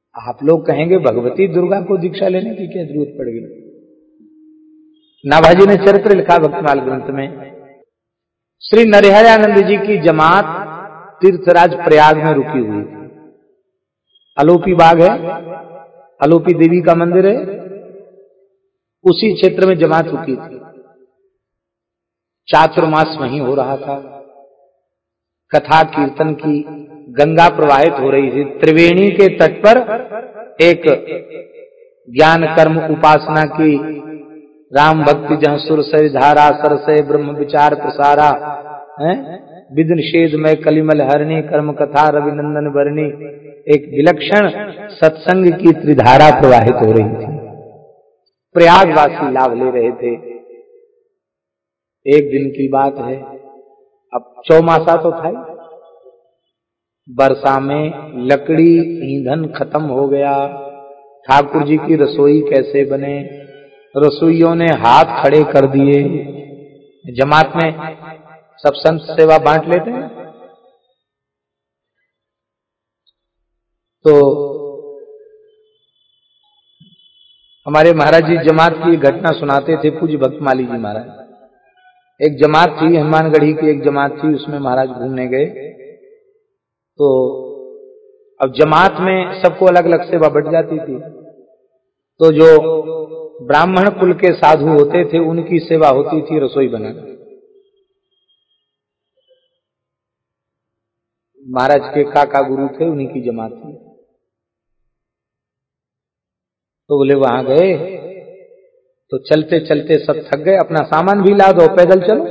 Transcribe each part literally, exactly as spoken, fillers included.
आप लोग कहेंगे भगवती दुर्गा को दीक्षा लेने की क्या जरूरत पड़ गई। नाभाजी ने चरित्र लिखा भक्तमाल ग्रंथ में, श्री नरहरियानंद जी की जमात तीर्थराज प्रयाग में रुकी हुई थी। अलोपी बाग है, अलोपी देवी का मंदिर है, उसी क्षेत्र में जमात रुकी थी। चातुर्मास वहीं हो रहा था, कथा कीर्तन की गंगा प्रवाहित हो रही थी। त्रिवेणी के तट पर एक ज्ञान कर्म उपासना की राम भक्ति जहाँ सुर से धारा सर से ब्रह्म विचार प्रसारा है, विद निषेध में कलिमल हरणी कर्म कथा रविनंदन वर्णी, एक विलक्षण सत्संग की त्रिधारा प्रवाहित हो रही थी। प्रयागवासी लाभ ले रहे थे। एक दिन की बात है, अब चौमासा तो था, वर्षा में लकड़ी ईंधन खत्म हो गया। ठाकुर जी की रसोई कैसे बने, रसोइयों ने हाथ खड़े कर दिए। जमात में सब संत सेवा बांट लेते हैं, तो हमारे महाराज जी जमात की घटना सुनाते थे, पूज्य भक्तमाली जी महाराज। एक जमात थी, हनुमानगढ़ी की एक जमात थी, उसमें महाराज घूमने गए। तो अब जमात में सबको अलग अलग सेवा बट जाती थी। तो जो ब्राह्मण कुल के साधु होते थे उनकी सेवा होती थी रसोई बनाना। महाराज के काका गुरु थे, उन्हीं की जमात थी। तो बोले वहां गए तो चलते चलते सब थक गए, अपना सामान भी ला दो, पैदल चलो।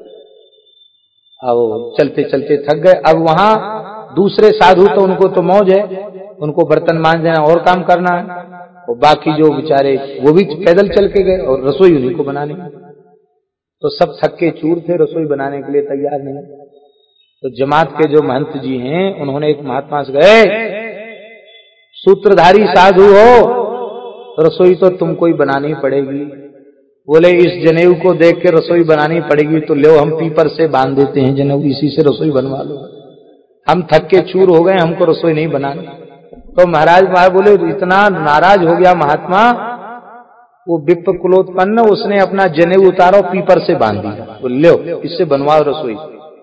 अब चलते चलते थक गए। अब वहां दूसरे साधु तो उनको तो मौज है, उनको बर्तन मांजना और काम करना है, और बाकी जो बेचारे वो भी पैदल चल के गए और रसोई उन्हीं को बनानी। तो सब थक के चूर थे, रसोई बनाने के लिए तैयार नहीं। तो जमात के जो महंत जी हैं उन्होंने एक महात्मा से गए, सूत्रधारी साधु हो, रसोई तो तुमको ही बनानी पड़ेगी। बोले इस जनेऊ को देख के रसोई बनानी पड़ेगी तो लो हम पीपर से बांध देते हैं जनेऊ, इसी से रसोई बनवा लो, हम थक के चूर हो गए, हमको रसोई नहीं बनानी। तो महाराज महाराज बोले, इतना नाराज हो गया महात्मा, वो विप्र कुलोत्पन्न, उसने अपना जनेऊ उतारो पीपर से बांध दिया, बोले लो इससे बनवाओ रसोई।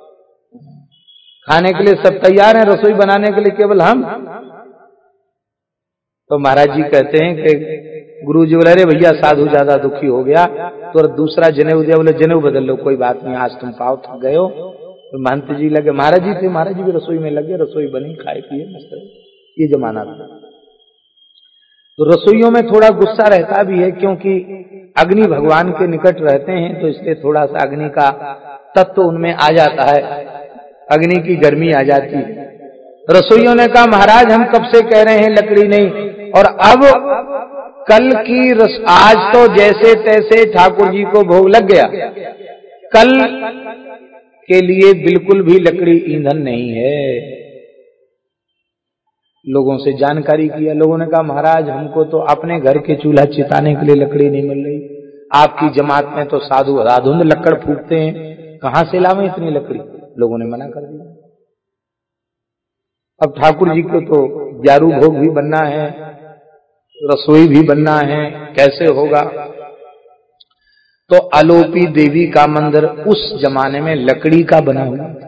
खाने के लिए सब तैयार हैं, रसोई बनाने के लिए केवल हम। तो महाराज जी कहते हैं कि गुरु जी बोले, अरे भैया साधु ज्यादा दुखी हो गया तो दूसरा जनेऊ दिया। बोले जनेऊ बदल लो, कोई बात नहीं, आज तुम पाओ थक गए हो। तो महंत जी लगे, महाराज जी थे, महाराज जी भी रसोई में लगे, रसोई बनी, खाए पिए मस्त। ये जमाना था। तो रसोइयों में थोड़ा गुस्सा रहता भी है, क्योंकि अग्नि भगवान के निकट रहते हैं, तो इसलिए थोड़ा सा अग्नि का तत्व उनमें आ जाता है, अग्नि की गर्मी आ जाती है। रसोइयों ने कहा महाराज हम कब से कह रहे हैं लकड़ी नहीं, और अब कल की रस, आज तो जैसे तैसे ठाकुर जी को भोग लग गया, कल के लिए बिल्कुल भी लकड़ी ईंधन नहीं है। लोगों से जानकारी किया, लोगों ने कहा महाराज हमको तो अपने घर के चूल्हा चिताने के लिए लकड़ी नहीं मिल रही, आपकी जमात में तो साधु राधुंद लकड़ फूकते हैं, कहां से लावें इतनी लकड़ी। लोगों ने मना कर दिया। अब ठाकुर जी को तो ग्यारह भोग भी बनना है, रसोई भी बनना है, कैसे होगा। तो अलोपी देवी का मंदिर उस जमाने में लकड़ी का बना हुआ था।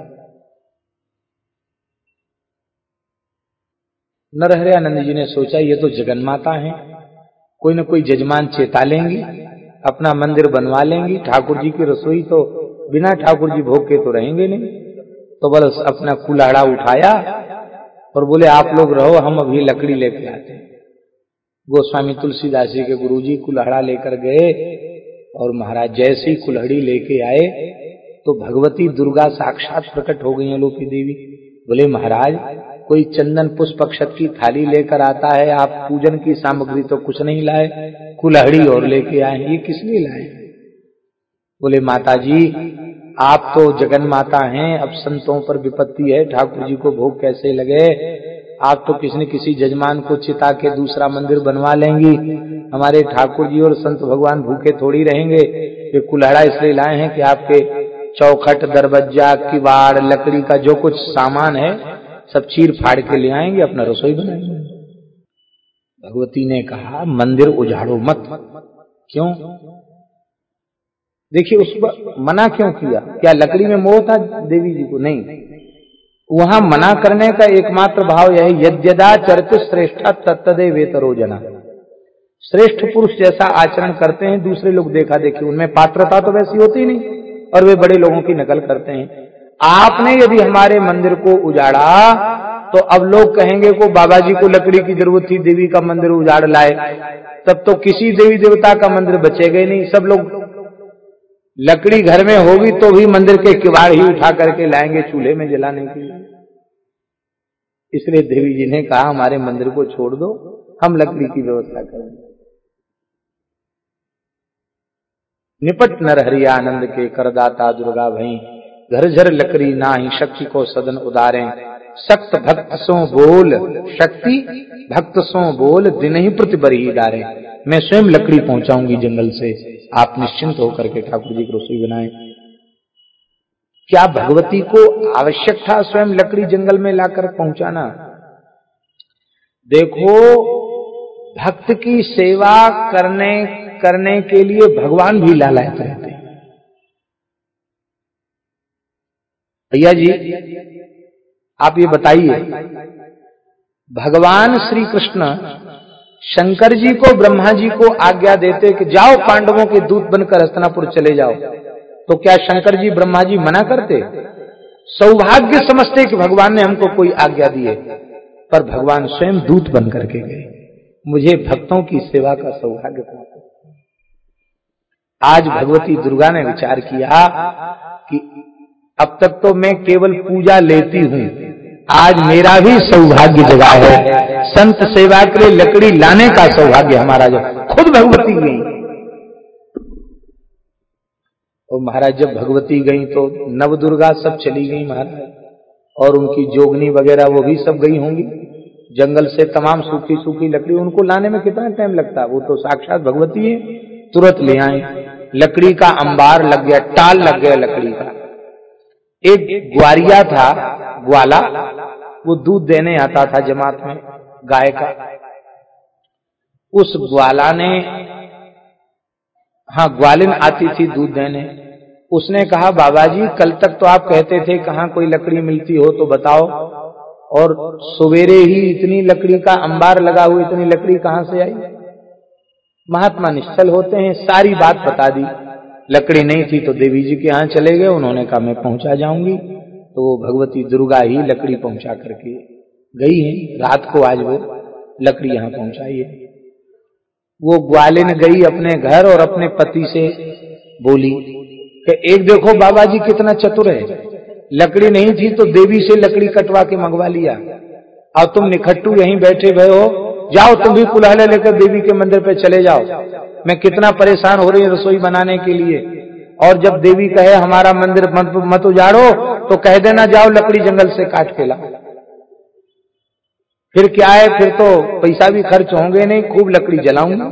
नरहरियानंद जी ने सोचा ये तो जगन्माता है, कोई न कोई जजमान चेता लेंगी, अपना मंदिर बनवा लेंगी, ठाकुर जी की रसोई तो बिना ठाकुर जी भोग के तो रहेंगे नहीं। तो बस अपना कुल्हाड़ा उठाया और बोले आप लोग रहो, हम अभी लकड़ी लेके आते हैं। गोस्वामी तुलसीदास जी के गुरुजी कुल्हाड़ा लेकर गए, और महाराज जैसे ही कुल्हड़ी लेके आए तो भगवती दुर्गा साक्षात प्रकट हो गई अलोपी देवी। बोले महाराज कोई चंदन पुष्प अक्षत की थाली लेकर आता है, आप पूजन की सामग्री तो कुछ नहीं लाए, कुल्हड़ी और लेके आए, ये किस लिए लाए। बोले माता जी आप तो जगन माता हैं, अब संतों पर विपत्ति है, ठाकुर जी को भोग कैसे लगे, आप तो किसी न किसी जजमान को चिता के दूसरा मंदिर बनवा लेंगी, हमारे ठाकुर जी और संत भगवान भूखे थोड़ी रहेंगे। ये कुल्हाड़ा इसलिए लाए हैं कि आपके चौखट दरवाजा किवाड़ लकड़ी का जो कुछ सामान है सब चीर फाड़ के ले आएंगे, अपना रसोई बनाएंगे। भगवती ने कहा मंदिर उजाड़ो मत। क्यों? देखिए उस पर मना क्यों किया? क्या लकड़ी में मोह था देवी जी को? नहीं, वहां मना करने का एकमात्र भाव यह है, यद्यदा चरित श्रेष्ठा तत्तदे वेतरो जना। श्रेष्ठ पुरुष जैसा आचरण करते हैं दूसरे लोग देखा देखी, उनमें पात्रता तो वैसी होती नहीं और वे बड़े लोगों की नकल करते हैं। आपने यदि हमारे मंदिर को उजाड़ा तो अब लोग कहेंगे को बाबा जी को लकड़ी की जरूरत थी, देवी का मंदिर उजाड़ लाए, तब तो किसी देवी देवता का मंदिर बचेगा ही नहीं। सब लोग लकड़ी घर में होगी तो भी मंदिर के किवाड़ ही उठा करके लाएंगे चूल्हे में जलाने के लिए। इसलिए देवी जी ने कहा हमारे मंदिर को छोड़ दो, हम लकड़ी की व्यवस्था करेंगे। निपट नर हरि आनंद के करदाता दुर्गा भई, घर झर लकड़ी नाही शक्ति को सदन उदारे। सक्त भक्त सो बोल शक्ति भक्त सो बोल, दिन ही प्रतिबरी डारे। मैं स्वयं लकड़ी पहुंचाऊंगी जंगल से, आप निश्चिंत होकर के ठाकुर जी की रसोई बनाएं। क्या भगवती को आवश्यक था स्वयं लकड़ी जंगल में लाकर पहुंचाना? देखो, भक्त की सेवा करने करने के लिए भगवान भी लालायित रहते हैं। भैया जी आप ये बताइए, भगवान श्री कृष्ण शंकर जी को ब्रह्मा जी को आज्ञा देते कि जाओ पांडवों के दूत बनकर हस्तिनापुर चले जाओ, तो क्या शंकर जी ब्रह्मा जी मना करते? सौभाग्य समझते कि भगवान ने हमको कोई आज्ञा दी है, पर भगवान स्वयं दूत बन करके गए। मुझे भक्तों की सेवा का सौभाग्य प्राप्त। आज भगवती दुर्गा ने विचार किया कि अब तक तो मैं केवल पूजा लेती हूं, आज मेरा भी सौभाग्य जगा है, संत सेवा के लिए लकड़ी लाने का सौभाग्य हमारा। जब खुद भगवती गई, और महाराज जब भगवती गई तो नव दुर्गा सब चली गई महाराज, और उनकी जोगनी वगैरह वो भी सब गई होंगी जंगल से। तमाम सूखी सूखी लकड़ी उनको लाने में कितना टाइम लगता? वो तो साक्षात भगवती है, तुरंत ले आए। लकड़ी का अंबार लग गया, टाल लग गया लकड़ी का। एक ग्वारिया था, ग्वाला, वो दूध देने आता था जमात में गाय का। उस ग्वाला ने, हाँ ग्वालिन आती थी दूध देने, उसने कहा बाबा जी कल तक तो आप कहते थे कहाँ कोई लकड़ी मिलती हो तो बताओ, और सवेरे ही इतनी लकड़ी का अंबार लगा हुआ, इतनी लकड़ी कहाँ से आई? महात्मा निश्चल होते हैं, सारी बात बता दी। लकड़ी नहीं थी तो देवी जी के यहाँ चले गए, उन्होंने कहा मैं पहुंचा जाऊंगी, तो वो भगवती दुर्गा ही लकड़ी पहुंचा करके गई है। रात को आज वो लकड़ी यहाँ पहुंचाई है। वो ग्वालिन गई अपने घर और अपने पति से बोली कि एक देखो बाबा जी कितना चतुर है, लकड़ी नहीं थी तो देवी से लकड़ी कटवा के मंगवा लिया, और तुम निखट्टू यहीं बैठे भय हो, जाओ तुम भी कुल्हाड़े लेकर देवी के मंदिर पे चले जाओ। मैं कितना परेशान हो रही हूँ रसोई बनाने के लिए, और जब देवी कहे हमारा मंदिर मत, मत उजाड़ो तो कह देना जाओ लकड़ी जंगल से काट के लाओ। फिर क्या है, फिर तो पैसा भी खर्च होंगे नहीं, खूब लकड़ी जलाऊंगा।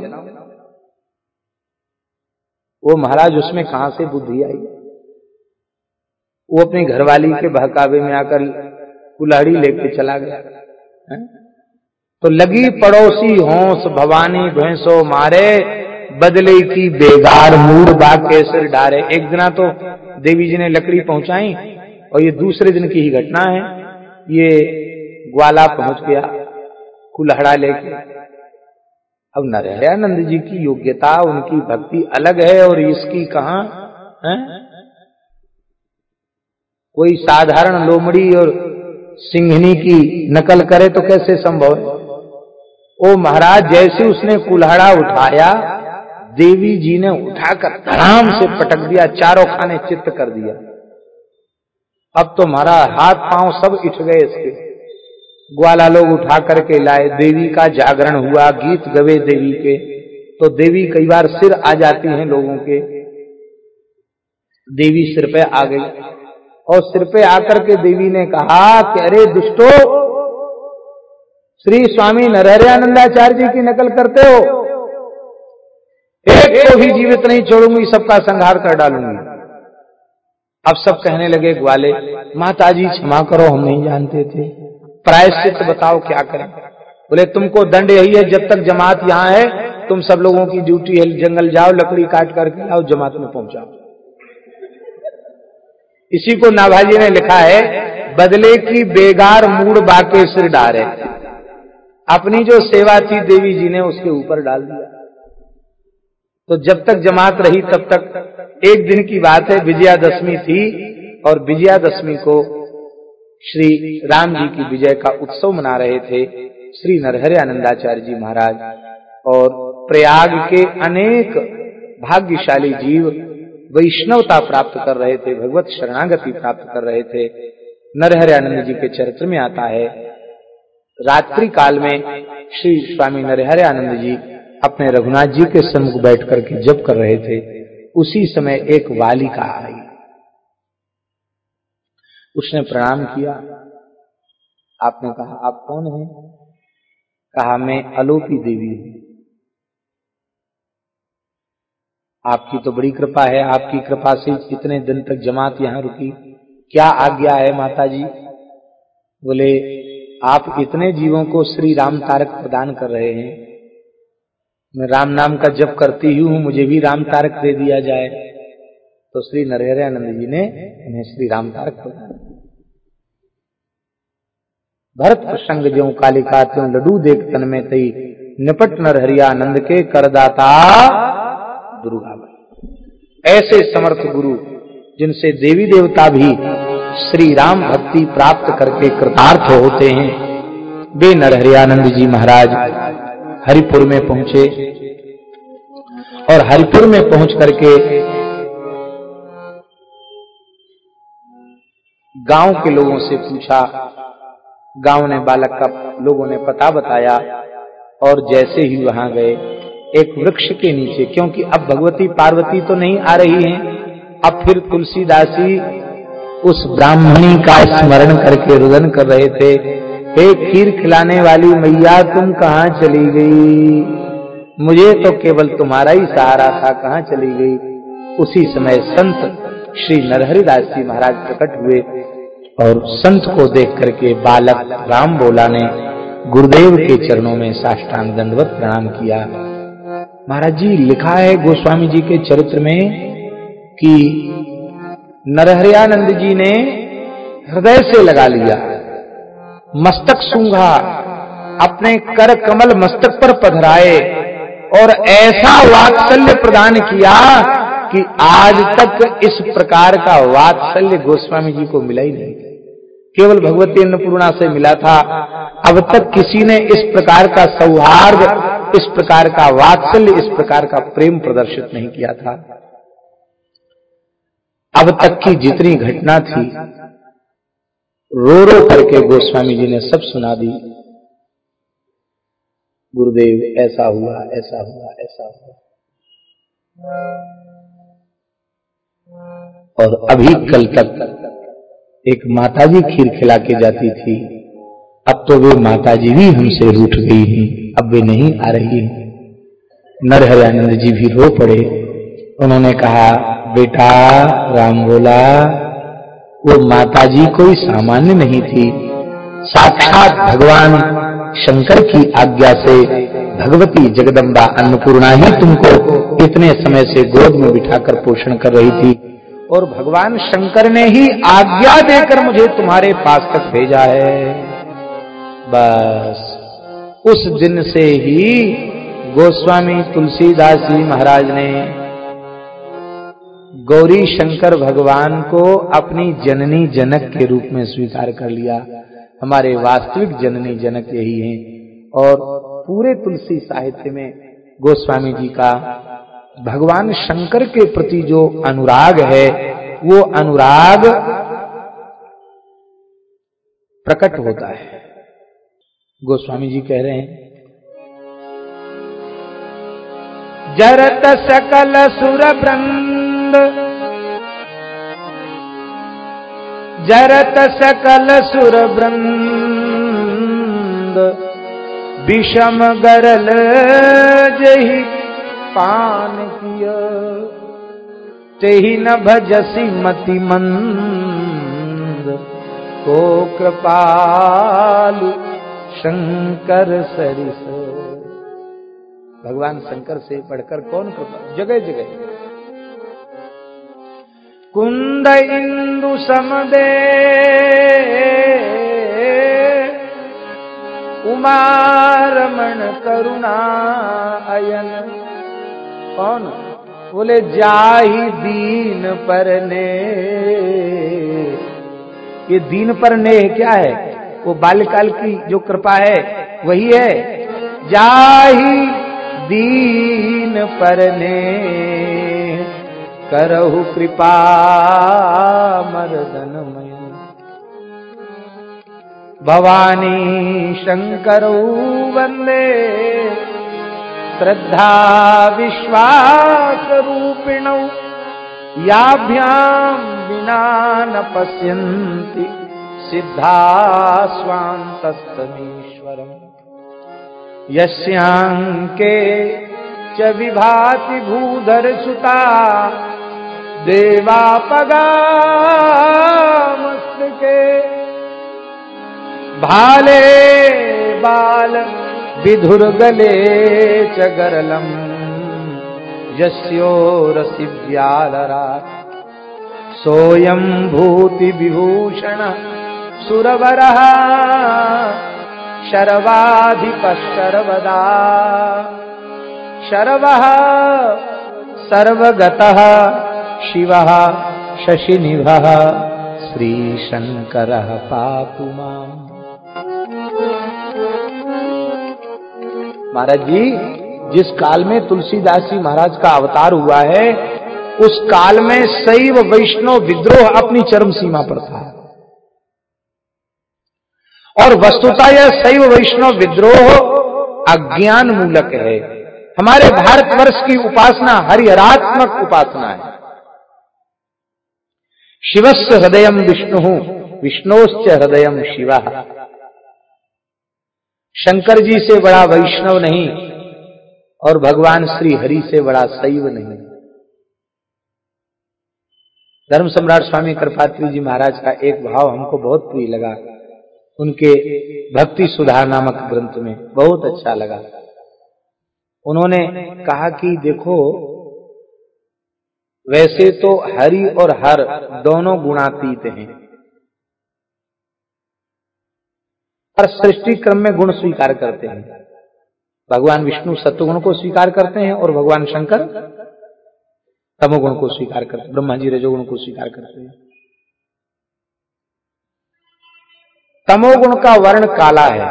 वो महाराज उसमें कहां से बुद्धि आई? वो अपनी घरवाली के बहकावे में आकर कुल्हाड़ी लेके चला गया है? तो लगी पड़ोसी होंस भवानी भैंसो मारे, बदले की बेगार मूर बा के सिर डारे। एक दिन तो देवी जी ने लकड़ी पहुंचाई, और ये दूसरे दिन की ही घटना है। ये ग्वाला पहुंच गया कुल्हाड़ा लेके। अब नारायणानंद जी की योग्यता, उनकी भक्ति अलग है, और इसकी कहां है? कोई साधारण लोमड़ी और सिंघनी की नकल करे तो कैसे संभव है? ओ महाराज जैसे उसने कुल्हाड़ा उठाया, देवी जी ने उठाकर धड़ाम से पटक दिया, चारों खाने चित्त कर दिया। अब तो हमारा हाथ पांव सब उठ गए इसके। ग्वाला लोग उठा करके लाए, देवी का जागरण हुआ, गीत गवे देवी के। तो देवी कई बार सिर आ जाती हैं लोगों के, देवी सिर पे आ गई, और सिर पे आकर के देवी ने कहा कि अरे दुष्टो, श्री स्वामी नरहरियानंदाचार्य जी की नकल करते हो, एक को भी जीवित नहीं छोड़ूंगी, सबका संहार कर डालूंगी। अब सब कहने लगे ग्वाले, माताजी क्षमा करो, हम नहीं जानते थे, प्रायश्चित बताओ क्या करें। बोले तुमको दंड यही है, जब तक जमात यहां है तुम सब लोगों की ड्यूटी है, जंगल जाओ, लकड़ी काट करके लाओ, जमात में पहुंचाओ। इसी को नाभाजी ने लिखा है, बदले की बेगार मूड बाके सिर डारे। अपनी जो सेवा थी देवी जी ने उसके ऊपर डाल दिया। तो जब तक जमात रही तब तक, एक दिन की बात है, विजयादशमी थी और विजयादशमी को श्री राम जी की विजय का उत्सव मना रहे थे श्री नरहरि आनंदाचार्य जी महाराज। और प्रयाग के अनेक भाग्यशाली जीव वैष्णवता प्राप्त कर रहे थे, भगवत शरणागति प्राप्त कर रहे थे। नरहरि आनंद जी के चरित्र में आता है, रात्रि काल में श्री स्वामी नरहरि आनंद जी अपने रघुनाथ जी के सम्मुख बैठ करके जप कर रहे थे। उसी समय एक बालिका आई, उसने प्रणाम किया। आपने कहा आप कौन हैं? कहा मैं अलोपी देवी हूं। आपकी तो बड़ी कृपा है, आपकी कृपा से कितने दिन तक जमात यहां रुकी, क्या आज्ञा है माता जी? बोले आप इतने जीवों को श्री राम तारक प्रदान कर रहे हैं, मैं राम नाम का जप करती ही हूं, मुझे भी राम तारक दे दिया जाए। तो श्री नरहरि आनंद जी ने उन्हें श्री राम तारक प्रदान किया। भरत प्रसंग ज्यों कालिका त्यों लड्डू देख तन में तई, निपट नरहरि आनंद के करदाता दुर्गा। ऐसे समर्थ गुरु जिनसे देवी देवता भी श्री राम भक्ति प्राप्त करके कृतार्थ होते हैं, वे नरहरि आनंद जी महाराज हरिपुर में पहुंचे। और हरिपुर में पहुंच करके गांव के लोगों से पूछा, गांव ने बालक का लोगों ने पता बताया। और जैसे ही वहां गए, एक वृक्ष के नीचे, क्योंकि अब भगवती पार्वती तो नहीं आ रही हैं, अब फिर तुलसीदासी उस ब्राह्मणी का स्मरण करके रुदन कर रहे थे, हे खीर खिलाने वाली मैया तुम कहां चली गई? मुझे तो केवल तुम्हारा ही सहारा था, कहां चली गई? उसी समय संत श्री नरहरि दास जी महाराज प्रकट हुए और संत को देख करके बालक राम बोला ने गुरुदेव के चरणों में साष्टांग दंडवत प्रणाम किया। महाराज जी लिखा है गोस्वामी जी के चरित्र में कि नरहरि आनंद जी ने हृदय से लगा लिया, मस्तक सूंघा, अपने कर कमल मस्तक पर पधराए और ऐसा वात्सल्य प्रदान किया कि आज तक इस प्रकार का वात्सल्य गोस्वामी जी को मिला ही नहीं। केवल भगवती अन्नपूर्णा से मिला था, अब तक किसी ने इस प्रकार का सौहार्द, इस प्रकार का वात्सल्य, इस प्रकार का प्रेम प्रदर्शित नहीं किया था। अब तक की जितनी घटना थी रो रो करके गोस्वामी जी ने सब सुना दी। गुरुदेव ऐसा हुआ, ऐसा हुआ, ऐसा हुआ। और अभी कल तक एक माताजी खीर खिला के जाती थी, अब तो वे माताजी भी हमसे रूठ गई हैं, अब वे नहीं आ रही हैं। नरहरि आनंद जी भी रो पड़े। उन्होंने कहा, बेटा राम बोला, वो माताजी कोई सामान्य नहीं थी, साक्षात भगवान शंकर की आज्ञा से भगवती जगदम्बा अन्नपूर्णा ही तुमको इतने समय से गोद में बिठाकर पोषण कर रही थी, और भगवान शंकर ने ही आज्ञा देकर मुझे तुम्हारे पास तक भेजा है। बस उस दिन से ही गोस्वामी तुलसीदास जी महाराज ने गौरी शंकर भगवान को अपनी जननी जनक के रूप में स्वीकार कर लिया। हमारे वास्तविक जननी जनक यही हैं। और पूरे तुलसी साहित्य में गोस्वामी जी का भगवान शंकर के प्रति जो अनुराग है, वो अनुराग प्रकट होता है। गोस्वामी जी कह रहे हैं, जरत सकल सुर वृंद, जरत सकल सुर वृंद, विषम गरल जहि पान किया, तेहि न भजसी मति मंद, को कृपालु शंकर सरिस। भगवान शंकर से बढ़कर कौन कृपा, जगह जगह। कुंद इंदु समदे उमारमण करुणा अयन। कौन? बोले जाहि दीन पर ने। ये दीन पर ने क्या है? वो बाल्यकाल की जो कृपा है वही है। जाहि दीन पर ने करहु कृपा मर्दनमय। भवानी शंकरौ वंदे श्रद्धा विश्वास रूपिणौ। याभ्याम विना न पश्यन्ति सिद्धा स्वान्तस्तमीश्वरम्। यस्यांके च विभाति भूधर सुता देवापगामस्तके। भाले बाल विधुर्गले च गरलम यस्योरसि व्यालरात्। सोऽयं भूति विभूषण सुरवरः शर्वाधिपः शर्वदा। शर्वः सर्वगतः शिवः शशिनिभः श्रीशंकरः पातु माम्। महाराज जी, जिस काल में तुलसीदास जी महाराज का अवतार हुआ है उस काल में शैव वैष्णव विद्रोह अपनी चरम सीमा पर था। और वस्तुतः यह शैव वैष्णव विद्रोह अज्ञान मूलक है। हमारे भारतवर्ष की उपासना हरिहरात्मक उपासना है। शिवस्य हृदयम विष्णु विष्णोश्च हृदयम शिवः। शंकर जी से बड़ा वैष्णव नहीं और भगवान श्री हरि से बड़ा शैव नहीं। धर्म सम्राट स्वामी कृपात्री जी महाराज का एक भाव हमको बहुत प्रिय लगा, उनके भक्ति सुधार नामक ग्रंथ में बहुत अच्छा लगा। उन्होंने कहा कि देखो, वैसे तो हरि और हर दोनों गुणातीत हैं, पर सृष्टि क्रम में गुण स्वीकार करते हैं। भगवान विष्णु सत्वगुण को स्वीकार करते हैं और भगवान शंकर तमोगुण को स्वीकार करते हैं। ब्रह्मा जी रजोगुण को स्वीकार करते हैं। तमोगुण का वर्ण काला है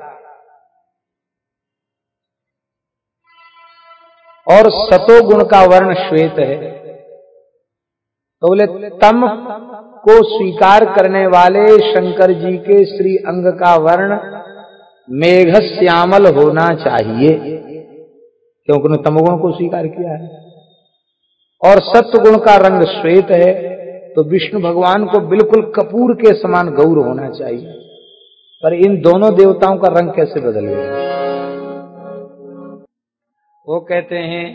और सतोगुण का वर्ण श्वेत है। तो बोले तम को स्वीकार करने वाले शंकर जी के श्री अंग का वर्ण मेघ श्यामल होना चाहिए, क्योंकि उन्होंने तमोगुण को स्वीकार किया है। और सत्वगुण का रंग श्वेत है, तो विष्णु भगवान को बिल्कुल कपूर के समान गौर होना चाहिए। पर इन दोनों देवताओं का रंग कैसे बदल गया? वो कहते हैं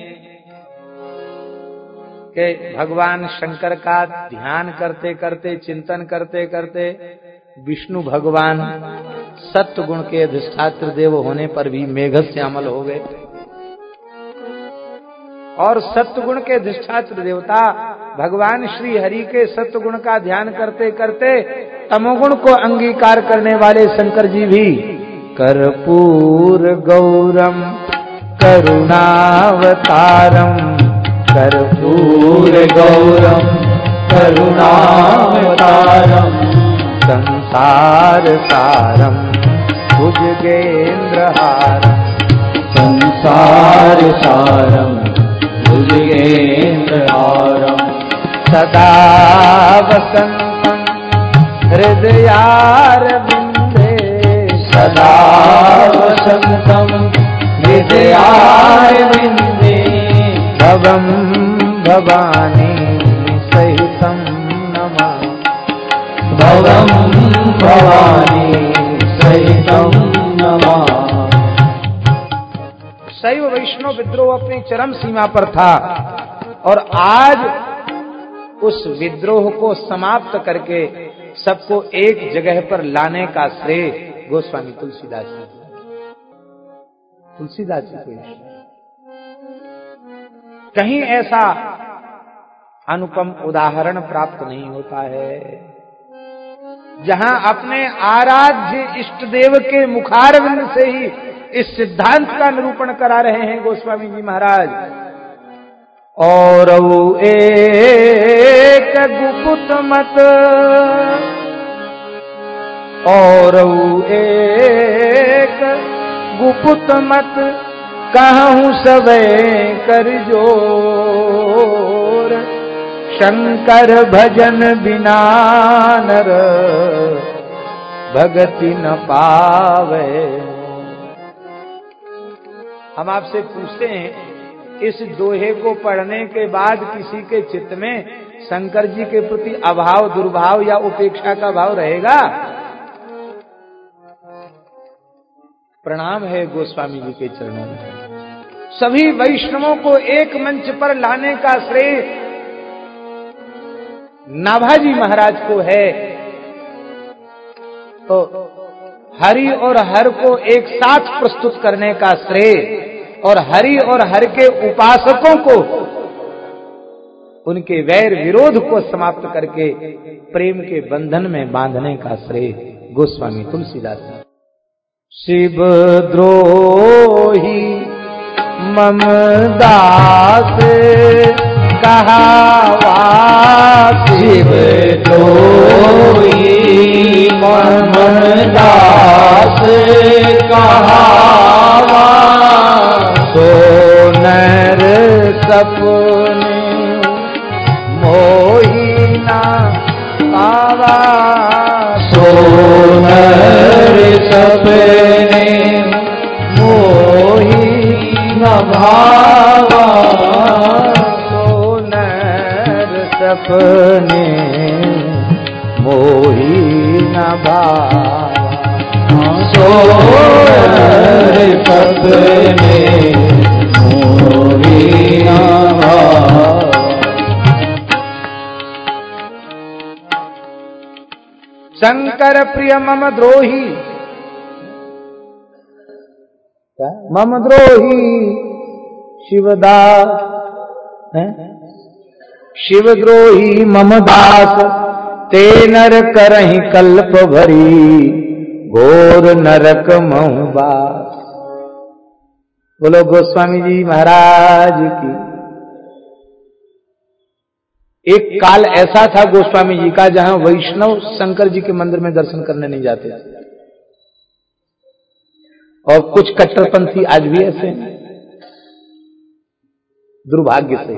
कि भगवान शंकर का ध्यान करते करते, चिंतन करते करते विष्णु भगवान सत्व गुण के अधिष्ठात्र देव होने पर भी मेघ श्यामल हो गए, और सत्व गुण के अधिष्ठात्र देवता भगवान श्री हरि के सत्व गुण का ध्यान करते करते तमोगुण को अंगीकार करने वाले शंकर जी भी कर्पूर गौरम करुणावतारम। कर्पूर गौरम करुणावतारम संसार सारम भुजगेन्द्रहारम। संसार सारम भुजगेन्द्रहारम सदा वसंतम हृदयारविंदे। सदा वसंतम हृदयारविंदे भवम भवानी सहितं नमामि। भवम भवानी सहितं नमामि। शैव वैष्णव विद्रोह अपनी चरम सीमा पर था और आज उस विद्रोह को समाप्त करके सबको एक जगह पर लाने का श्रेय गोस्वामी तुलसीदास जी, तुलसीदास जी को इष्ट। कहीं ऐसा अनुपम उदाहरण प्राप्त नहीं होता है जहां अपने आराध्य इष्ट देव के मुखारविंद से ही इस सिद्धांत का निरूपण करा रहे हैं गोस्वामी जी महाराज। और एक गुप्त मत, और एक गुप्त मत कहूं सबे कर जोर, शंकर भजन बिना नर भगति न पावे। हम आपसे पूछते हैं, इस दोहे को पढ़ने के बाद किसी के चित्त में शंकर जी के प्रति अभाव, दुर्भाव या उपेक्षा का भाव रहेगा? प्रणाम है गोस्वामी जी के चरणों में। सभी वैष्णवों को एक मंच पर लाने का श्रेय नाभाजी महाराज को है। तो हरि और हर को एक साथ प्रस्तुत करने का श्रेय और हरि और हर के उपासकों को उनके वैर विरोध को समाप्त करके प्रेम के बंधन में बांधने का श्रेय गोस्वामी तुलसीदास जी। शिव द्रोही मम दास कहावा, शिव द्रोही मम दास कहावा, सो नर सपने मोही ना पावा, सो नर सपने मोही न भावा, सो नर सपने मोही न भावा, सो नर सपने मोही न भावा। शंकर प्रिय मम द्रोही, मम द्रोही शिवदास, शिवद्रोही मम दास, ते नर करहि कल्प भरी, घोर नरक महु बास। बोलो गोस्वामी जी महाराज की। एक काल ऐसा था गोस्वामी जी का जहां वैष्णव शंकर जी के मंदिर में दर्शन करने नहीं जाते थे, और कुछ कट्टरपंथी आज भी ऐसे हैं, दुर्भाग्य से।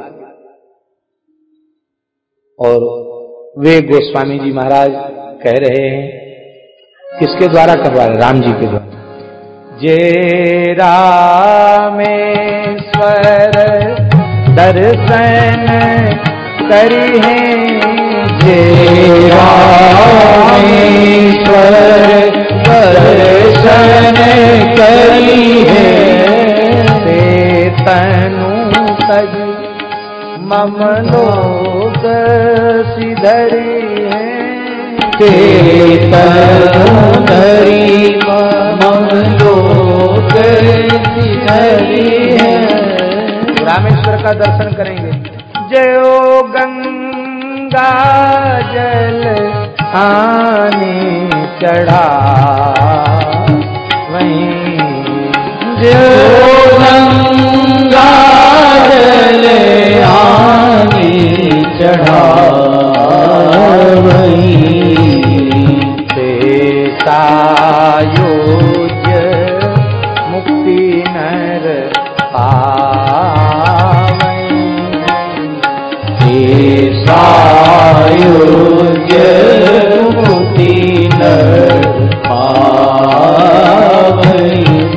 और वे गोस्वामी जी महाराज कह रहे हैं, किसके द्वारा करवा रहे? राम जी के द्वारा। जे रामेश्वर दर्शन करी है, जे रामेश्वर दर्शन करी है, ते तनु तज मम लोक सिधरी है, ते तनु धरी मम लोक सिधरी है। रामेश्वर का दर्शन करेंगे। जयो गंगा जल आने चढ़ा वहीं, जयो गंगा जल आने चढ़ा वहीं, ते सायोज्य मुक्ति नर सायोज्य मुक्ति नर पावै।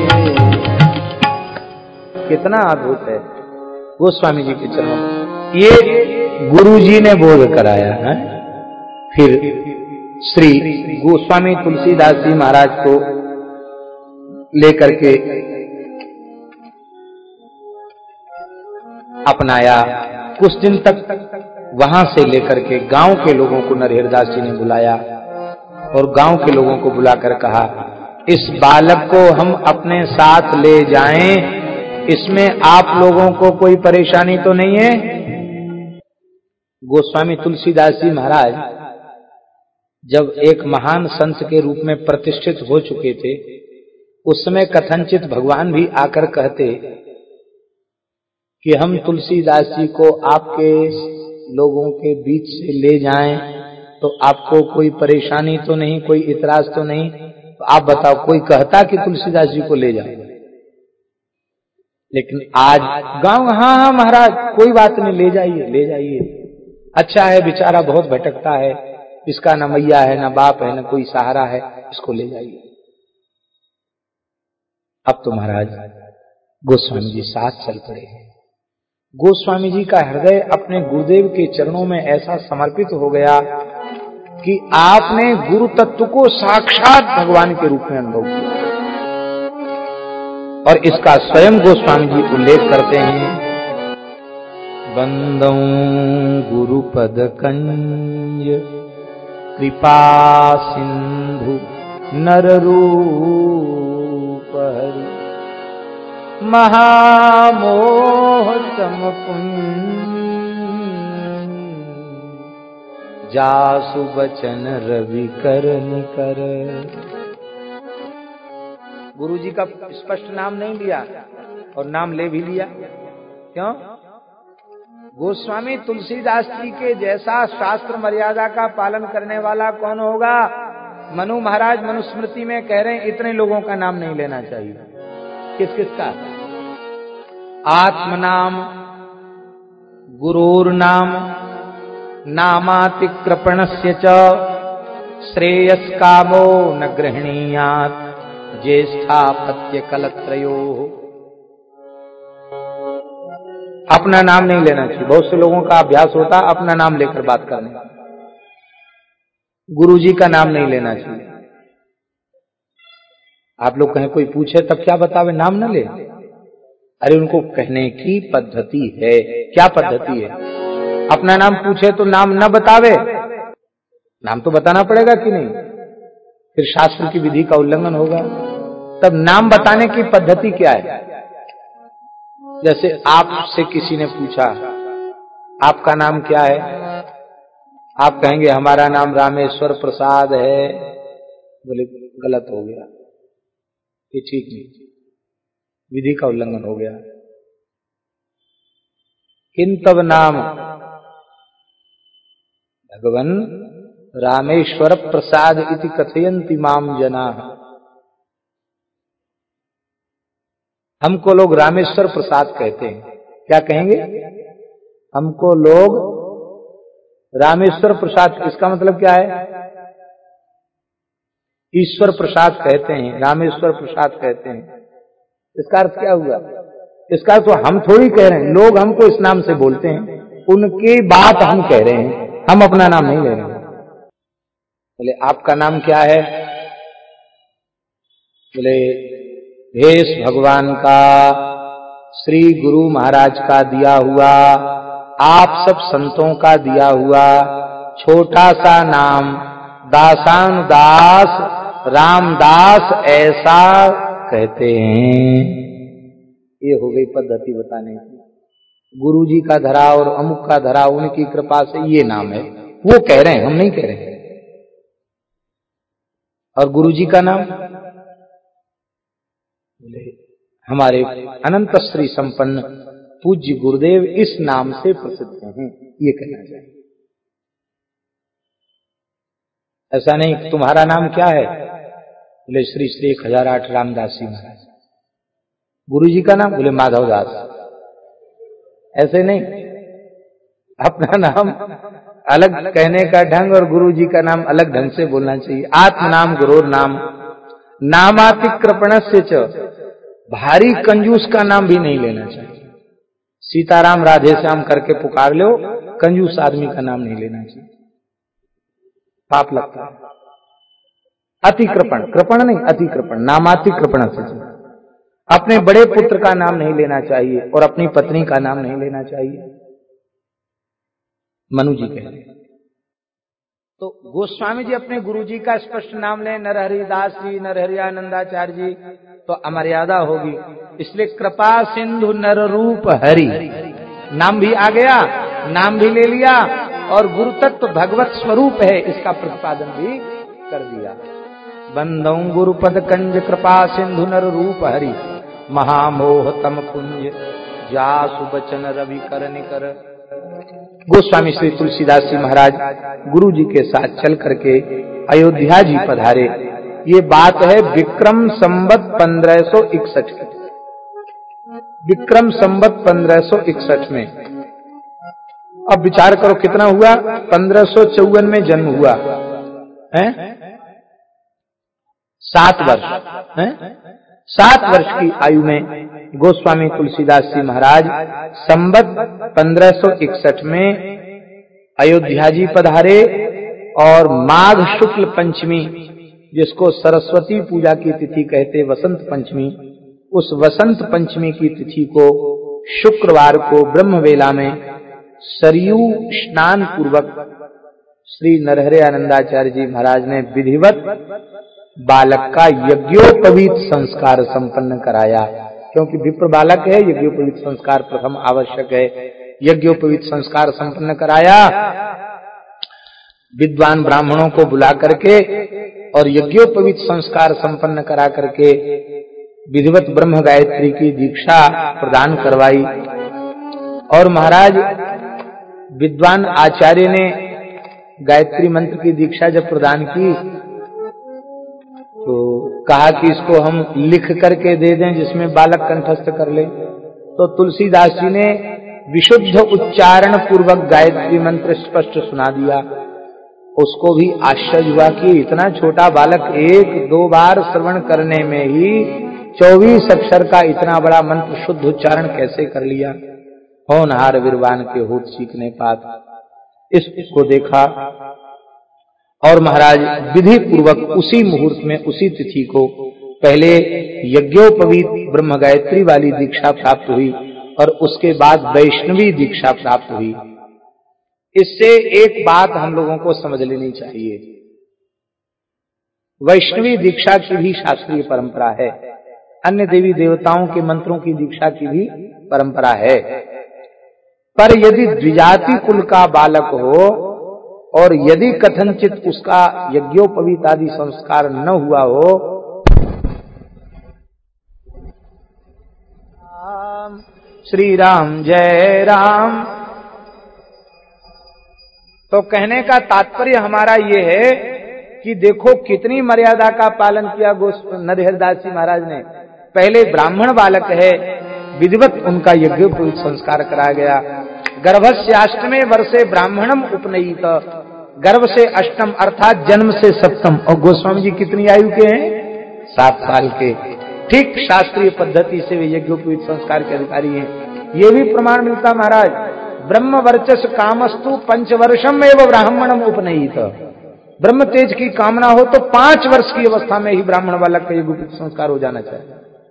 कितना अद्भुत है गोस्वामी जी के चरणों। ये गुरु जी ने बोध कराया है। फिर श्री गोस्वामी तुलसीदास जी महाराज को लेकर के अपनाया। कुछ दिन तक वहां से लेकर के गांव के लोगों को नरहरिदास जी ने बुलाया और गांव के लोगों को बुलाकर कहा इस बालक को हम अपने साथ ले जाएं, इसमें आप लोगों को कोई परेशानी तो नहीं है? गोस्वामी तुलसीदास जी महाराज जब एक महान संत के रूप में प्रतिष्ठित हो चुके थे, उस समय कथनचित भगवान भी आकर कहते कि हम तुलसीदास जी को आपके लोगों के बीच से ले जाएं तो आपको कोई परेशानी तो नहीं, कोई इतराज तो नहीं? तो आप बताओ, कोई कहता कि तुलसीदास जी को ले जाओ? लेकिन आज गांव, हाँ हाँ महाराज कोई बात नहीं, ले जाइए ले जाइए, अच्छा है, बेचारा बहुत भटकता है, इसका न मैया है न बाप है न कोई सहारा है, इसको ले जाइए। अब तो महाराज गोस्वामी जी साथ चल पड़े हैं। गोस्वामी जी का हृदय अपने गुरुदेव के चरणों में ऐसा समर्पित हो गया कि आपने गुरु तत्व को साक्षात भगवान के रूप में अनुभव किया। और इसका स्वयं गोस्वामी जी उल्लेख करते हैं, बंदौ गुरुपद कंज कृपा सिंधु नर रूप हरि, महामोह समपुंज जासु बचन रवि कर निकर। गुरु जी का स्पष्ट नाम नहीं लिया और नाम ले भी लिया, क्यों? गोस्वामी तुलसीदास जी के जैसा शास्त्र मर्यादा का पालन करने वाला कौन होगा? मनु महाराज मनुस्मृति में कह रहे हैं इतने लोगों का नाम नहीं लेना चाहिए। किस किस का? आत्मनाम, गुरुर नाम, नामातिक्रपणस्य च, श्रेयस कामो न गृह्णीयात्, ज्येष्ठापत्य कलत्रयो। अपना नाम नहीं लेना चाहिए। बहुत से लोगों का अभ्यास होता है अपना नाम लेकर बात करने का। गुरु जी का नाम नहीं लेना चाहिए। आप लोग कहें कोई पूछे तब क्या बतावे, नाम न ले? अरे उनको कहने की पद्धति है। क्या पद्धति है? अपना नाम पूछे तो नाम न बतावे, नाम तो बताना पड़ेगा कि नहीं? फिर शास्त्र की विधि का उल्लंघन होगा। तब नाम बताने की पद्धति क्या है? जैसे आपसे किसी ने पूछा आपका नाम क्या है, आप कहेंगे हमारा नाम रामेश्वर प्रसाद है, बोले गलत हो गया, ये ठीक नहीं, विधि का उल्लंघन हो गया। किन तब नाम भगवन रामेश्वर प्रसाद इति कथयन्ति माम जनाः। हमको लोग रामेश्वर प्रसाद कहते हैं। क्या कहेंगे? हमको लोग रामेश्वर प्रसाद, इसका मतलब क्या है? ईश्वर प्रसाद कहते हैं, रामेश्वर प्रसाद कहते हैं। इसका अर्थ क्या हुआ? इसका अर्थ तो हम थोड़ी कह रहे हैं, लोग हमको इस नाम से बोलते हैं, उनकी बात हम कह रहे हैं, हम अपना नाम नहीं ले रहे हैं। बोले आपका नाम क्या है? बोले भेष भगवान का, श्री गुरु महाराज का दिया हुआ, आप सब संतों का दिया हुआ छोटा सा नाम दासानुदास रामदास ऐसा कहते हैं। ये हो गई पद्धति बताने की। गुरु जी का धरा और अमुक का धरा, उनकी कृपा से ये नाम है, वो कह रहे हैं, हम नहीं कह रहे हैं। और गुरु जी का नाम बोले हमारे अनंत श्री संपन्न पूज्य गुरुदेव इस नाम से प्रसिद्ध हैं, ये कहना चाहिए। ऐसा नहीं तुम्हारा नाम क्या है? बोले श्री श्री एक हजार आठ रामदास जी महाराज। गुरु जी का नाम? बोले माधव दास। ऐसे नहीं, अपना नाम अलग कहने का ढंग और गुरु जी का नाम अलग ढंग से बोलना चाहिए। आत्म नाम गुरुर नाम, नामातिक्रपणस्य च, भारी कंजूस का नाम भी नहीं लेना चाहिए। सीताराम राधे श्याम करके पुकार लो, कंजूस आदमी का नाम नहीं लेना चाहिए, पाप लगता है। अतिक्रपण, कृपण नहीं, अतिक्रपण, नामातिक्रपण से। अपने बड़े पुत्र का नाम नहीं लेना चाहिए और अपनी पत्नी का नाम नहीं लेना चाहिए। मनु जी कह रहे हैं। तो गोस्वामी जी अपने गुरु जी का स्पष्ट नाम लें, नरहरिदास जी, नरहरियानंदाचार्य जी, तो अमर्यादा होगी। इसलिए कृपा सिंधु नर रूप हरि नाम भी आ गया, नाम भी ले लिया, और गुरु तत्व भगवत स्वरूप है इसका प्रतिपादन भी कर दिया। बंदौ गुरुपद कंज कृपा सिंधु नर रूप हरि महामोह तम पुंज जासु बचन रवि कर निकर। गोस्वामी श्री तुलसीदास जी महाराज गुरु जी के साथ चल करके अयोध्या जी पधारे। ये बात है विक्रम संवत पंद्रह सौ इकसठ की। विक्रम संवत पंद्रह सौ इकसठ में, अब विचार करो कितना हुआ, पंद्रह सौ चौवन में जन्म हुआ है, सात वर्ष है, सात वर्ष की आयु में गोस्वामी तुलसीदास जी महाराज संवत पंद्रह सौ इकसठ में अयोध्या जी पधारे, और माघ शुक्ल पंचमी, जिसको सरस्वती पूजा की तिथि कहते वसंत पंचमी, उस वसंत पंचमी की तिथि को शुक्रवार को ब्रह्म वेला में सरयू स्नान पूर्वक श्री नरहरियानंदाचार्य जी महाराज ने विधिवत बालक का यज्ञोपवीत संस्कार संपन्न कराया। क्योंकि विप्र बालक है, यज्ञोपवीत संस्कार प्रथम आवश्यक है। यज्ञोपवीत संस्कार संपन्न कराया, विद्वान ब्राह्मणों को बुला करके और यज्ञोपवीत संस्कार संपन्न करा करके विधिवत ब्रह्म गायत्री की दीक्षा प्रदान करवाई। और महाराज विद्वान आचार्य ने गायत्री मंत्र की दीक्षा जब प्रदान की तो कहा कि इसको हम लिख करके दे दें जिसमें बालक कंठस्थ कर ले। तो तुलसीदास जी ने विशुद्ध उच्चारण पूर्वक गायत्री मंत्र स्पष्ट सुना दिया। उसको भी आश्चर्य हुआ कि इतना छोटा बालक एक दो बार श्रवण करने में ही चौबीस अक्षर का इतना बड़ा मंत्र शुद्ध उच्चारण कैसे कर लिया। होनहार विद्वान के होठ सीखने पात, इसको देखा और महाराज विधि पूर्वक उसी मुहूर्त में उसी तिथि को पहले यज्ञोपवीत ब्रह्म गायत्री वाली दीक्षा प्राप्त हुई और उसके बाद वैष्णवी दीक्षा प्राप्त हुई। इससे एक बात हम लोगों को समझ लेनी चाहिए, वैष्णवी दीक्षा की भी शास्त्रीय परंपरा है, अन्य देवी देवताओं के मंत्रों की दीक्षा की भी परंपरा है। पर यदि द्विजाति कुल का बालक हो और यदि कथनचित उसका यज्ञोपवीत आदि संस्कार न हुआ हो, श्री राम जय राम, तो कहने का तात्पर्य हमारा ये है कि देखो कितनी मर्यादा का पालन किया नरहरिदास जी महाराज ने। पहले ब्राह्मण बालक है, विधिवत उनका यज्ञोपवीत संस्कार कराया गया। गर्भस्य अष्टमे वर्षे ब्राह्मणम उपनयित, गर्भ से अष्टम अर्थात जन्म से सप्तम। और गोस्वामी जी कितनी आयु के हैं? सात साल के। ठीक शास्त्रीय पद्धति से वे यज्ञोपवीत संस्कार के अधिकारी हैं। ये भी प्रमाण मिलता महाराज, ब्रह्म वर्चस कामस्तु पंचवर्षम एवं ब्राह्मणम उपनयित। ब्रह्म तेज की कामना हो तो पांच वर्ष की अवस्था में ही ब्राह्मण बालक का यज्ञोपवीत संस्कार हो जाना चाहिए।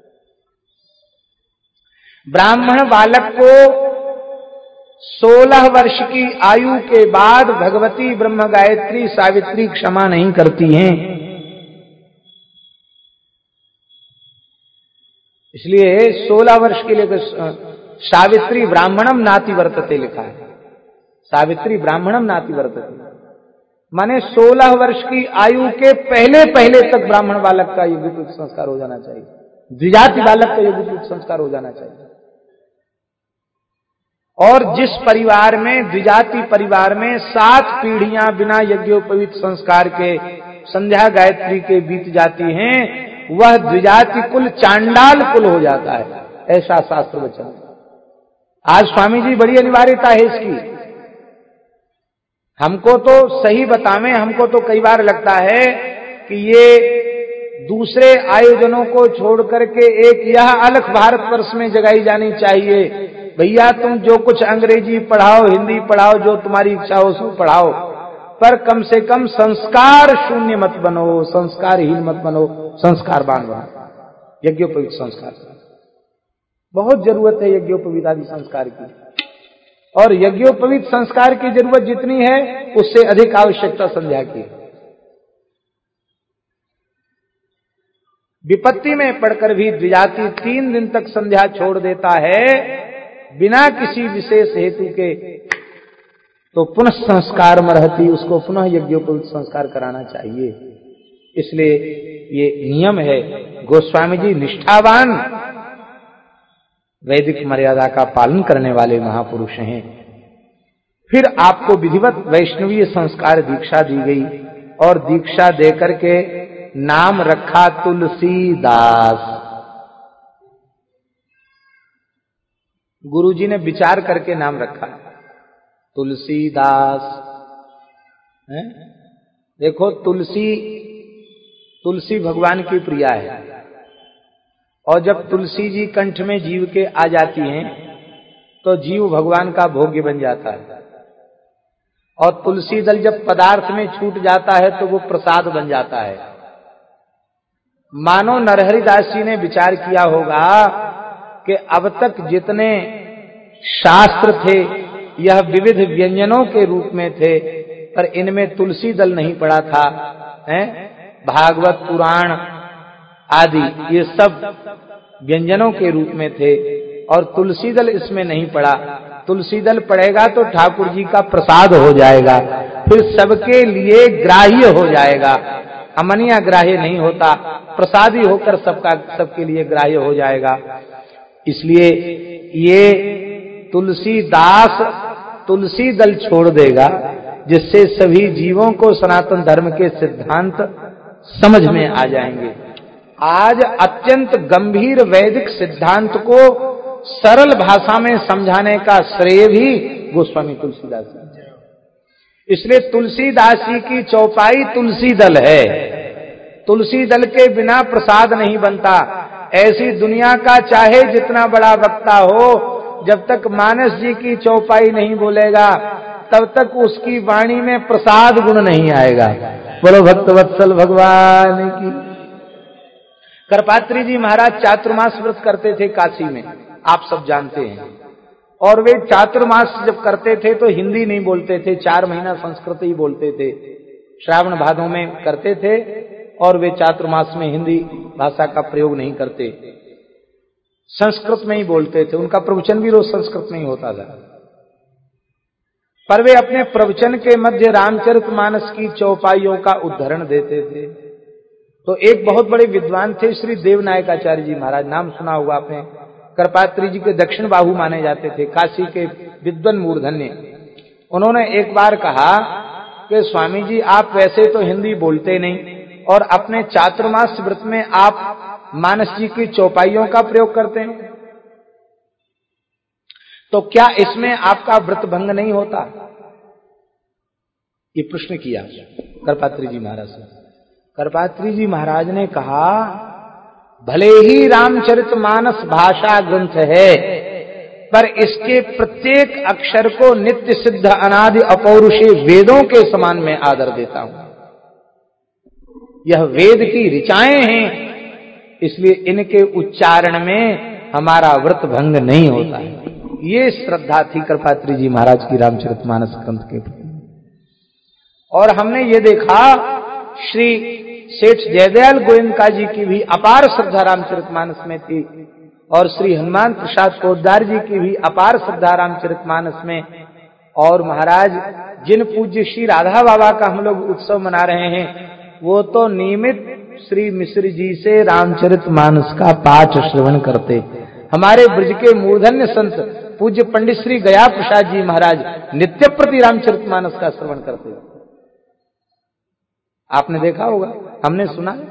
ब्राह्मण बालक को सोलह वर्ष की आयु के बाद भगवती ब्रह्म गायत्री सावित्री क्षमा नहीं करती हैं। इसलिए सोलह वर्ष के लिए सावित्री ब्राह्मणम नाति वर्तते लिखा है। सावित्री ब्राह्मणम नाति वर्तते माने सोलह वर्ष की आयु के पहले पहले तक ब्राह्मण बालक का यज्ञोपवीत संस्कार हो जाना चाहिए, द्विजाति बालक का यज्ञोपवीत संस्कार हो जाना चाहिए। और जिस परिवार में, द्विजाति परिवार में सात पीढ़ियां बिना यज्ञोपवीत संस्कार के संध्या गायत्री के बीत जाती हैं, वह द्विजाति कुल चांडाल कुल हो जाता है, ऐसा शास्त्र वचन। आज स्वामी जी बड़ी अनिवार्यता है इसकी। हमको तो सही बतावें, हमको तो कई बार लगता है कि ये दूसरे आयोजनों को छोड़ करके एक यह अलग भारतवर्ष में जगाई जानी चाहिए। भैया तुम जो कुछ अंग्रेजी पढ़ाओ, हिंदी पढ़ाओ, जो तुम्हारी इच्छा हो सो पढ़ाओ, पर कम से कम संस्कार शून्य मत बनो, संस्कारहीन मत बनो, संस्कारवान बनो। यज्ञोपवीत संस्कार बहुत जरूरत है, यज्ञोपवीत आदि संस्कार की। और यज्ञोपवीत संस्कार की जरूरत जितनी है उससे अधिक आवश्यकता संध्या की। विपत्ति में पड़कर भी द्विजाति तीन दिन तक संध्या छोड़ देता है बिना किसी विशेष हेतु के, तो पुनः संस्कार मरहति, उसको पुनः यज्ञोपवीत संस्कार कराना चाहिए। इसलिए ये नियम है। गोस्वामी जी निष्ठावान वैदिक मर्यादा का पालन करने वाले महापुरुष हैं। फिर आपको विधिवत वैष्णवीय संस्कार दीक्षा दी गई और दीक्षा देकर के नाम रखा तुलसीदास। गुरुजी ने विचार करके नाम रखा तुलसीदास है? देखो तुलसी तुलसी भगवान की प्रिया है, और जब तुलसी जी कंठ में जीव के आ जाती हैं तो जीव भगवान का भोग्य बन जाता है, और तुलसी दल जब पदार्थ में छूट जाता है तो वो प्रसाद बन जाता है। मानो नरहरिदास जी ने विचार किया होगा कि अब तक जितने शास्त्र थे यह विविध व्यंजनों के रूप में थे, पर इनमें तुलसी दल नहीं पड़ा था। हैं? भागवत पुराण आदि ये सब व्यंजनों के रूप में थे और तुलसी दल इसमें नहीं पड़ा। तुलसी दल पड़ेगा तो ठाकुर जी का प्रसाद हो जाएगा, फिर सबके लिए ग्राह्य हो जाएगा। अमनिया ग्राह्य नहीं होता, प्रसादी होकर सबका सबके लिए ग्राह्य हो जाएगा। इसलिए ये तुलसीदास तुलसी दल छोड़ देगा, जिससे सभी जीवों को सनातन धर्म के सिद्धांत समझ में आ जाएंगे। आज अत्यंत गंभीर वैदिक सिद्धांत को सरल भाषा में समझाने का श्रेय भी गोस्वामी तुलसीदास जी। इसलिए तुलसीदास जी की चौपाई तुलसी दल है। तुलसी दल के बिना प्रसाद नहीं बनता। ऐसी दुनिया का चाहे जितना बड़ा वक्ता हो, जब तक मानस जी की चौपाई नहीं बोलेगा तब तक उसकी वाणी में प्रसाद गुण नहीं आएगा। बोलो भक्तवत्सल भगवान की। करपात्री जी महाराज चातुर्मास व्रत करते थे काशी में, आप सब जानते हैं। और वे चातुर्मास जब करते थे तो हिंदी नहीं बोलते थे, चार महीना संस्कृत ही बोलते थे। श्रावण भादों में करते थे और वे चातुर्मास में हिंदी भाषा का प्रयोग नहीं करते, संस्कृत में ही बोलते थे। उनका प्रवचन भी रोज संस्कृत में ही होता था। पर वे अपने प्रवचन के मध्य रामचरितमानस की चौपाइयों का उद्धरण देते थे। तो एक बहुत बड़े विद्वान थे श्री देवनायकाचार्य जी महाराज, नाम सुना होगा आपने। करपात्री जी के दक्षिण बाहु माने जाते थे, काशी के विद्वान मूर्धन्य। उन्होंने एक बार कहा कि स्वामी जी आप वैसे तो हिंदी बोलते नहीं और अपने चातुर्मास व्रत में आप मानस जी की चौपाइयों का प्रयोग करते हैं, तो क्या इसमें आपका व्रत भंग नहीं होता? ये प्रश्न किया करपात्री जी महाराज से। करपात्री जी महाराज ने कहा भले ही रामचरितमानस भाषा ग्रंथ है, पर इसके प्रत्येक अक्षर को नित्य सिद्ध अनादि अपौरुषे वेदों के समान में आदर देता हूं। यह वेद की ऋचाएं हैं, इसलिए इनके उच्चारण में हमारा व्रत भंग नहीं होता है। ये श्रद्धा थी करपात्री जी महाराज की रामचरितमानस ग्रंथ के प्रति। और हमने ये देखा श्री सेठ जयदयाल गोयनका जी की भी अपार श्रद्धा रामचरितमानस में थी, और श्री हनुमान प्रसाद पोद्दार जी की भी अपार श्रद्धा रामचरितमानस में। और महाराज जिन पूज्य श्री राधा बाबा का हम लोग उत्सव मना रहे हैं, वो तो नियमित श्री मिश्र जी से रामचरितमानस का पाठ श्रवण करते। हमारे ब्रज के मूर्धन्य संत पूज्य पंडित श्री गया प्रसाद जी महाराज नित्य प्रति रामचरितमानस का श्रवण करते। आपने देखा होगा, हमने सुना है।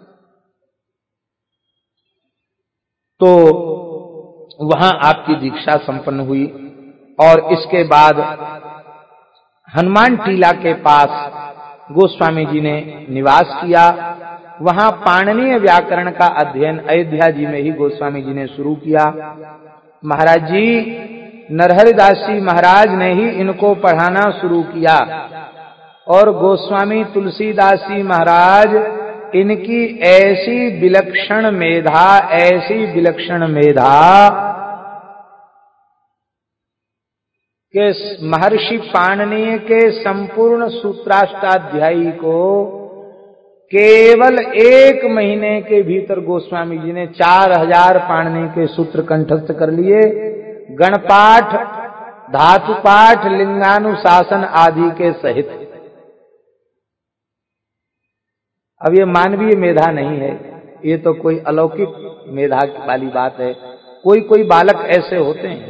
तो वहां आपकी दीक्षा संपन्न हुई और इसके बाद हनुमान टीला के पास गोस्वामी जी ने निवास किया। वहां पाणिनीय व्याकरण का अध्ययन अयोध्या जी में ही गोस्वामी जी ने शुरू किया। महाराज जी नरहरिदास जी महाराज ने ही इनको पढ़ाना शुरू किया, और गोस्वामी तुलसीदास जी महाराज इनकी ऐसी विलक्षण मेधा, ऐसी विलक्षण मेधा कि महर्षि पाणिनि के संपूर्ण सूत्राष्टाध्यायी को केवल एक महीने के भीतर गोस्वामी जी ने चार हजार पाणिनि के सूत्र कंठस्थ कर लिए, गणपाठ, धातुपाठ, लिंगानुशासन आदि के सहित। अब ये मानवीय मेधा नहीं है, ये तो कोई अलौकिक मेधा वाली बात है। कोई कोई बालक ऐसे होते हैं।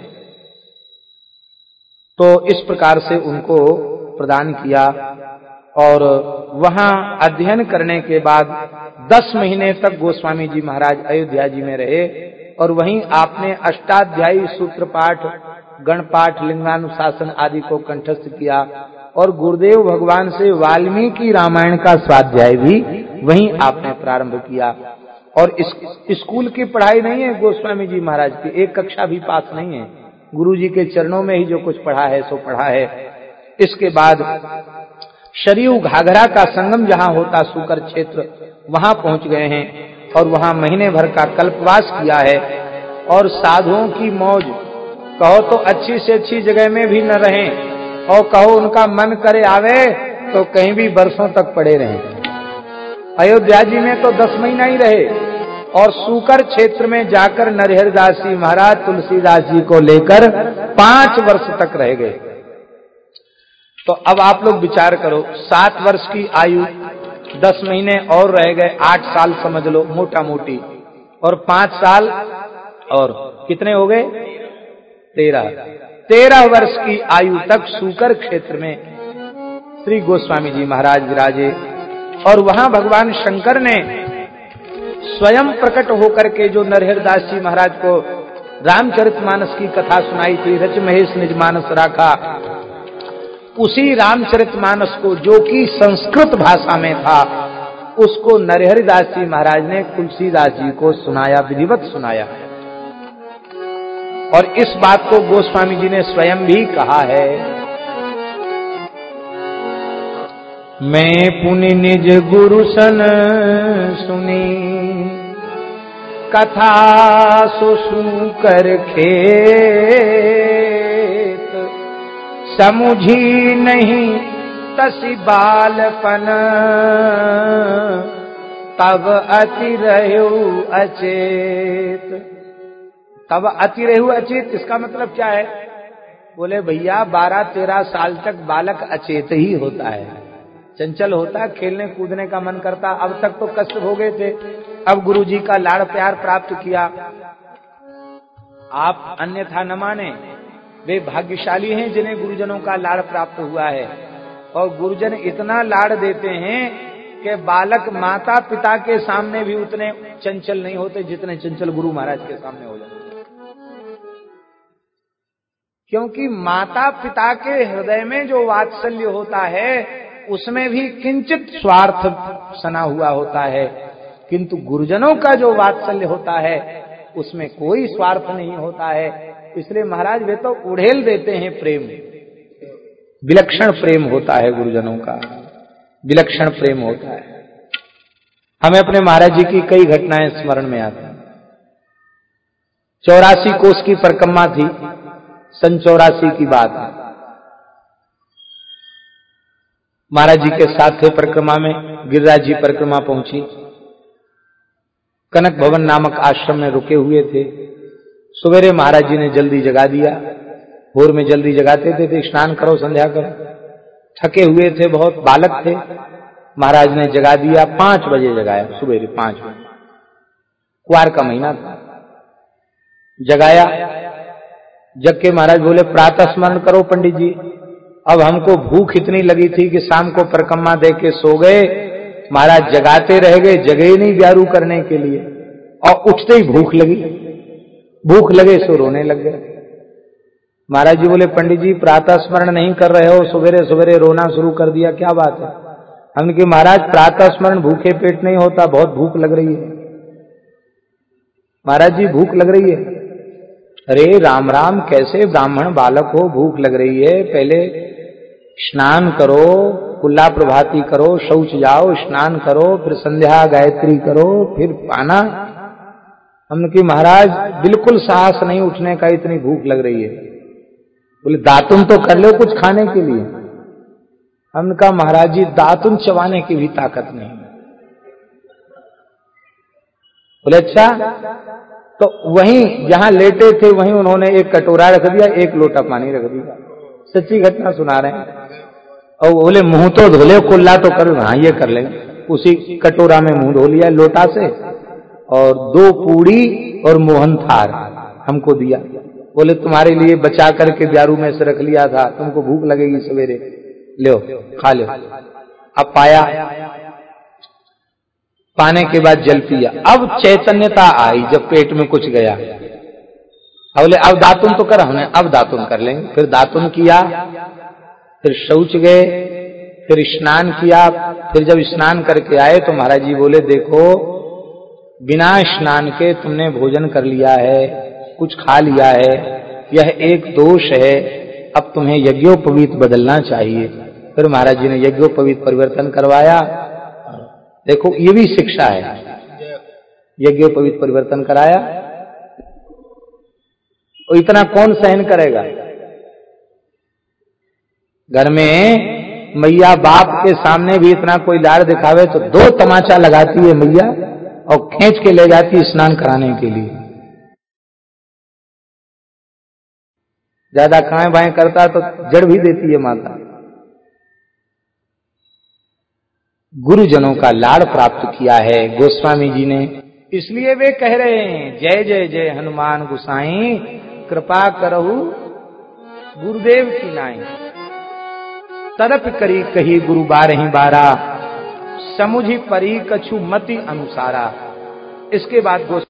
तो इस प्रकार से उनको प्रदान किया और वहां अध्ययन करने के बाद दस महीने तक गोस्वामी जी महाराज अयोध्या जी में रहे और वहीं आपने अष्टाध्यायी सूत्र पाठ, गणपाठ, लिंगानुशासन आदि को कंठस्थ किया और गुरुदेव भगवान से वाल्मीकि रामायण का स्वाध्याय भी वहीं आपने प्रारंभ किया। और इस स्कूल की पढ़ाई नहीं है गोस्वामी जी महाराज की, एक कक्षा भी पास नहीं है, गुरु जी के चरणों में ही जो कुछ पढ़ा है सो पढ़ा है। इसके बाद शरीव घाघरा का संगम जहां होता सूकर क्षेत्र, वहां पहुंच गए हैं और वहां महीने भर का कल्पवास किया है। और साधुओं की मौज, कहो तो अच्छी से अच्छी जगह में भी न रहें और कहो उनका मन करे आवे तो कहीं भी बरसों तक पड़े रहें। अयोध्या जी में तो दस महीना ही रहे और सूकर क्षेत्र में जाकर नरहरिदास जी महाराज तुलसीदास जी को लेकर पांच वर्ष तक रह गए। तो अब आप लोग विचार करो, सात वर्ष की आयु, दस महीने और रह गए, आठ साल समझ लो मोटा मोटी, और पांच साल और कितने हो गए, तेरह तेरह वर्ष की आयु तक सूकर क्षेत्र में श्री गोस्वामी जी महाराज विराजे। और वहां भगवान शंकर ने स्वयं प्रकट होकर के जो नरहरिदास जी महाराज को रामचरितमानस की कथा सुनाई थी, रच महेश निज मानस राखा, उसी रामचरितमानस को जो कि संस्कृत भाषा में था, उसको नरहरिदास जी महाराज ने तुलसीदास जी को सुनाया, विधिवत सुनाया। और इस बात को गोस्वामी जी ने स्वयं भी कहा है, मैं पुनि निज गुरु सन सुनी, कथा सुसु कर खेत, समुझी नहीं तसी बालपन, तब अति रहु अचेत। तब अति रहु अचेत, इसका मतलब क्या है? बोले भैया बारह तेरह साल तक बालक अचेत ही होता है, चंचल होता है, खेलने कूदने का मन करता। अब तक तो कष्ट भोगे थे, अब गुरु जी का लाड़ प्यार प्राप्त किया। आप अन्यथा न माने, वे भाग्यशाली हैं जिन्हें गुरुजनों का लाड़ प्राप्त हुआ है। और गुरुजन इतना लाड़ देते हैं कि बालक माता पिता के सामने भी उतने चंचल नहीं होते जितने चंचल गुरु महाराज के सामने हो जाते। क्योंकि माता पिता के हृदय में जो वात्सल्य होता है उसमें भी किंचित स्वार्थ सना हुआ होता है, किंतु गुरुजनों का जो वात्सल्य होता है उसमें कोई स्वार्थ नहीं होता है। इसलिए महाराज वे तो उड़ेल देते हैं प्रेम, विलक्षण प्रेम होता है गुरुजनों का, विलक्षण प्रेम होता है। हमें अपने महाराज जी की कई घटनाएं स्मरण में आती। चौरासी कोस की परिक्रमा थी, सन चौरासी की बात है। महाराज जी के साथ थे परिक्रमा में, गिरिराज जी परिक्रमा पहुंची, कनक भवन नामक आश्रम में रुके हुए थे। सवेरे महाराज जी ने जल्दी जगा दिया, भोर में जल्दी जगाते थे, थे स्नान करो संध्या करो, थके हुए थे, बहुत बालक थे। महाराज ने जगा दिया, पांच बजे जगाया, सवेरे पांच बजे, कुआर का महीना था। जगाया, जग के महाराज बोले प्रातः स्मरण करो पंडित जी। अब हमको भूख इतनी लगी थी कि शाम को परिक्रमा दे के सो गए, महाराज जगाते रह गए, जगे ही नहीं ब्यारू करने के लिए, और उठते ही भूख लगी, भूख लगे सो रोने लग गए। महाराज जी बोले पंडित जी प्रातः स्मरण नहीं कर रहे हो, सवेरे सवेरे रोना शुरू कर दिया, क्या बात है? हमने कहा महाराज प्रातः स्मरण भूखे पेट नहीं होता, बहुत भूख लग रही है। महाराज जी भूख लग रही है? अरे राम राम, कैसे ब्राह्मण बालक हो, भूख लग रही है, पहले स्नान करो, कुल्ला प्रभाती करो, शौच जाओ, स्नान करो, फिर संध्या गायत्री करो, फिर पाना। हमने कहा महाराज बिल्कुल साहस नहीं उठने का, इतनी भूख लग रही है। बोले दातुन तो कर लो कुछ खाने के लिए। हमने कहा महाराज जी दातुन चबाने की भी ताकत नहीं। बोले अच्छा, तो वहीं जहां लेटे थे वहीं उन्होंने एक कटोरा रख दिया, एक लोटा पानी रख दिया। सच्ची घटना सुना रहे हैं। और बोले मुंह तो धो ले, कुल्ला तो कर, हाँ ये कर लेंगे। उसी कटोरा में मुंह धो लिया लोटा से, और दो पूड़ी और मोहन थार हमको दिया। बोले तुम्हारे लिए बचा करके ब्यारू में से रख लिया था, तुमको भूख लगेगी सवेरे, लो खा लो। अब पाया, पाने के बाद जल पिया। अब चैतन्यता आई जब पेट में कुछ गया। अब बोले अब दातुन तो कर, हमने अब दातुन कर लेंगे। फिर दातुन किया, फिर शौच गए, फिर स्नान किया। फिर जब स्नान करके आए तो महाराज जी बोले देखो बिना स्नान के तुमने भोजन कर लिया है, कुछ खा लिया है, यह एक दोष है, अब तुम्हें यज्ञोपवीत बदलना चाहिए। फिर महाराज जी ने यज्ञोपवीत परिवर्तन करवाया। देखो ये भी शिक्षा है, यज्ञोपवीत परिवर्तन कराया। और इतना कौन सहन करेगा? घर में मैया बाप के सामने भी इतना कोई लाड़ दिखावे तो दो तमाचा लगाती है मैया और खींच के ले जाती है स्नान कराने के लिए। ज्यादा काएं बाएं करता तो जड़ भी देती है माता। गुरुजनों का लाड़ प्राप्त किया है गोस्वामी जी ने, इसलिए वे कह रहे हैं जय जय जय हनुमान गुसाई, कृपा करहु गुरुदेव की नाई। तरप करी कही गुरु बारहि बारा, समुझि परी कछु मति अनुसारा। इसके बाद